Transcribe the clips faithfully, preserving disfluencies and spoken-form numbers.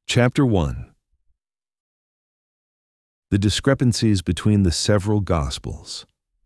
Chapter one. The discrepancies between the several Gospels.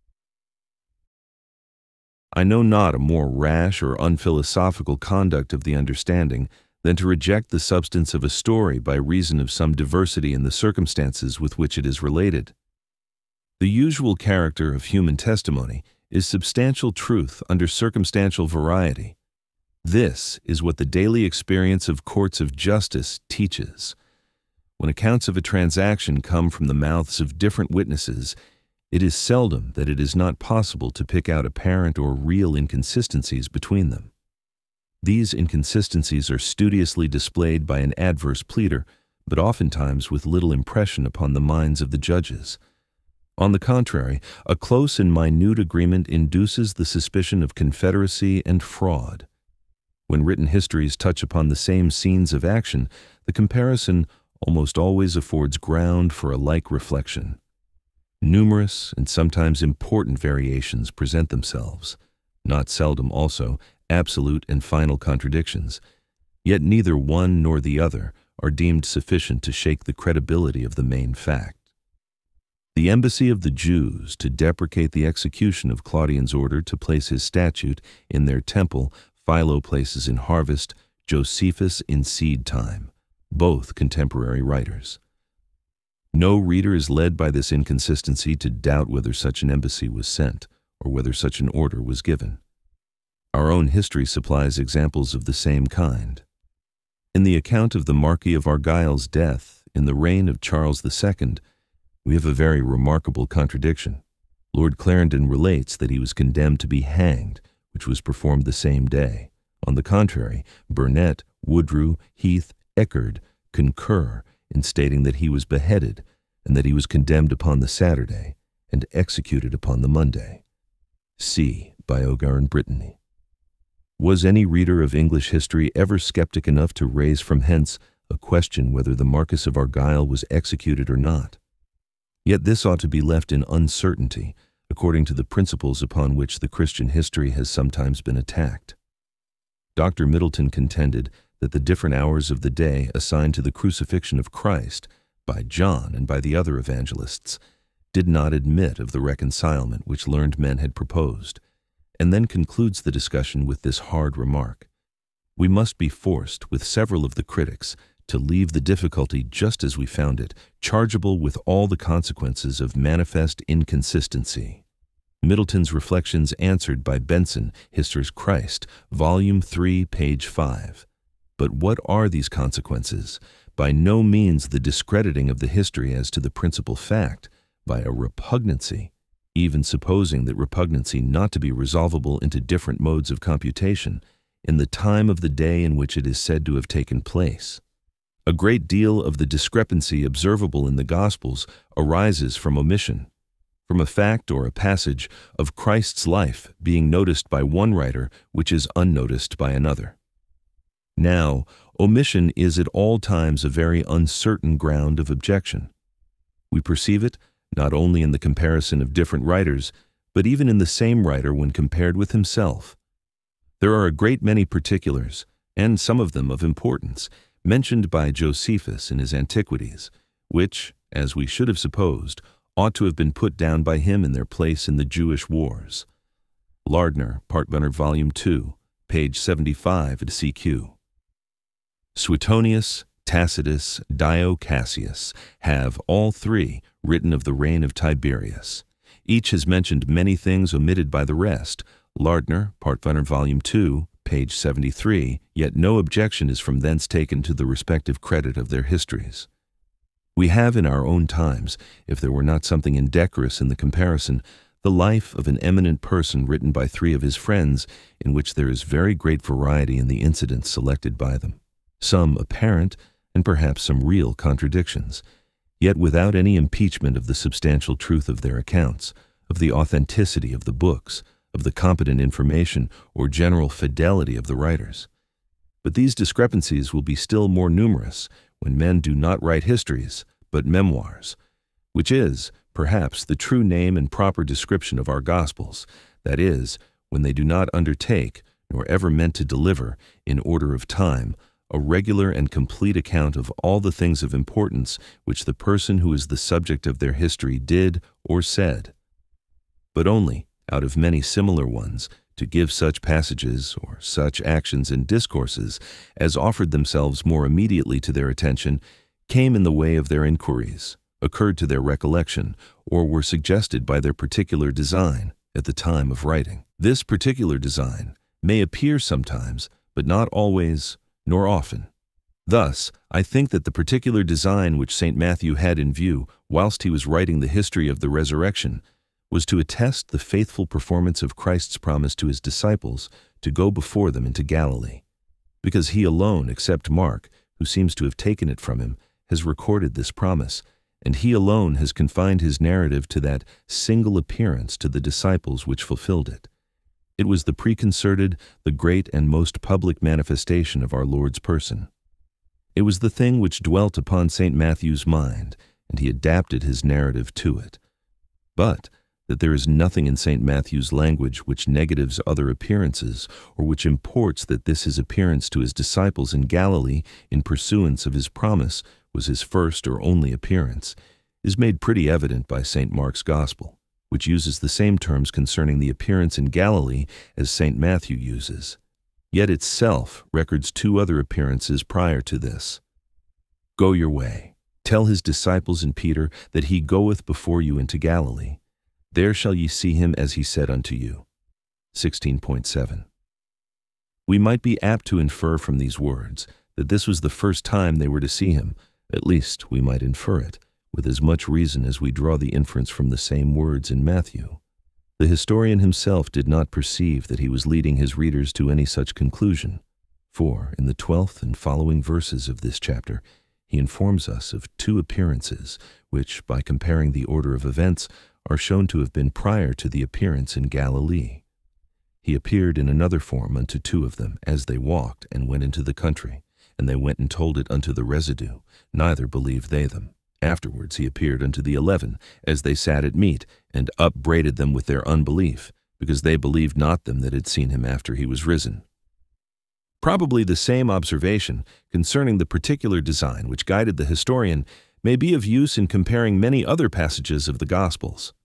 I know not a more rash or unphilosophical conduct of the understanding than to reject the substance of a story by reason of some diversity in the circumstances with which it is related. The usual character of human testimony is substantial truth under circumstantial variety. This is what the daily experience of courts of justice teaches. When accounts of a transaction come from the mouths of different witnesses, it is seldom that it is not possible to pick out apparent or real inconsistencies between them. These inconsistencies are studiously displayed by an adverse pleader, but oftentimes with little impression upon the minds of the judges. On the contrary, a close and minute agreement induces the suspicion of confederacy and fraud. When written histories touch upon the same scenes of action, the comparison almost always affords ground for a like reflection. Numerous and sometimes important variations present themselves, not seldom also absolute and final contradictions, yet neither one nor the other are deemed sufficient to shake the credibility of the main fact. The embassy of the Jews to deprecate the execution of Claudian's order to place his statue in their temple, Philo places in harvest, Josephus in seed time, both contemporary writers. No reader is led by this inconsistency to doubt whether such an embassy was sent, or whether such an order was given. Our own history supplies examples of the same kind. In the account of the Marquis of Argyle's death in the reign of Charles the Second, we have a very remarkable contradiction. Lord Clarendon relates that he was condemned to be hanged, which was performed the same day. On the contrary, Burnet, Woodrow, Heath, Eckerd concur in stating that he was beheaded and that he was condemned upon the Saturday and executed upon the Monday. See Biogar and Brittany. Was any reader of English history ever skeptic enough to raise from hence a question whether the Marquis of Argyle was executed or not? Yet this ought to be left in uncertainty, according to the principles upon which the Christian history has sometimes been attacked. Doctor Middleton contended that the different hours of the day assigned to the crucifixion of Christ by John and by the other evangelists did not admit of the reconcilement which learned men had proposed, and then concludes the discussion with this hard remark: we must be forced, with several of the critics, to leave the difficulty just as we found it, chargeable with all the consequences of manifest inconsistency. Middleton's reflections answered by Benson, History's Christ, Volume three, page five. But what are these consequences? By no means the discrediting of the history as to the principal fact, by a repugnancy, even supposing that repugnancy not to be resolvable into different modes of computation, in the time of the day in which it is said to have taken place. A great deal of the discrepancy observable in the Gospels arises from omission, from a fact or a passage of Christ's life being noticed by one writer which is unnoticed by another. Now, omission is at all times a very uncertain ground of objection. We perceive it not only in the comparison of different writers, but even in the same writer when compared with himself. There are a great many particulars, and some of them of importance, mentioned by Josephus in his Antiquities, which, as we should have supposed, ought to have been put down by him in their place in the Jewish wars. Lardner, Partvunner, Volume two, page seventy-five at C Q. Suetonius, Tacitus, Dio Cassius have, all three, written of the reign of Tiberius. Each has mentioned many things omitted by the rest. Lardner, Partvunner, Volume two, page seventy-three, yet no objection is from thence taken to the respective credit of their histories. We have in our own times, if there were not something indecorous in the comparison, the life of an eminent person written by three of his friends, in which there is very great variety in the incidents selected by them, some apparent and perhaps some real contradictions, yet without any impeachment of the substantial truth of their accounts, of the authenticity of the books, of the competent information or general fidelity of the writers. But these discrepancies will be still more numerous when men do not write histories, but memoirs, which is, perhaps, the true name and proper description of our Gospels, that is, when they do not undertake, nor ever meant to deliver, in order of time, a regular and complete account of all the things of importance which the person who is the subject of their history did or said, but only, out of many similar ones, to give such passages or such actions and discourses as offered themselves more immediately to their attention, came in the way of their inquiries, occurred to their recollection, or were suggested by their particular design at the time of writing. This particular design may appear sometimes, but not always, nor often. Thus, I think that the particular design which Saint Matthew had in view whilst he was writing the history of the resurrection was to attest the faithful performance of Christ's promise to his disciples to go before them into Galilee, because he alone, except Mark, who seems to have taken it from him, has recorded this promise, and he alone has confined his narrative to that single appearance to the disciples which fulfilled it. It was the preconcerted, the great and most public manifestation of our Lord's person. It was the thing which dwelt upon Saint Matthew's mind, and he adapted his narrative to it. But that there is nothing in Saint Matthew's language which negatives other appearances, or which imports that this his appearance to his disciples in Galilee, in pursuance of his promise, was his first or only appearance, is made pretty evident by Saint Mark's Gospel, which uses the same terms concerning the appearance in Galilee as Saint Matthew uses, yet itself records two other appearances prior to this. Go your way, tell his disciples and Peter that he goeth before you into Galilee. There shall ye see him as he said unto you. sixteen point seven. We might be apt to infer from these words that this was the first time they were to see him. At least we might infer it, with as much reason as we draw the inference from the same words in Matthew. The historian himself did not perceive that he was leading his readers to any such conclusion, for in the twelfth and following verses of this chapter, he informs us of two appearances, which, by comparing the order of events, are shown to have been prior to the appearance in Galilee. He appeared in another form unto two of them, as they walked and went into the country, and they went and told it unto the residue, neither believed they them. Afterwards he appeared unto the eleven, as they sat at meat, and upbraided them with their unbelief, because they believed not them that had seen him after he was risen. Probably the same observation concerning the particular design which guided the historian may be of use in comparing many other passages of the Gospels.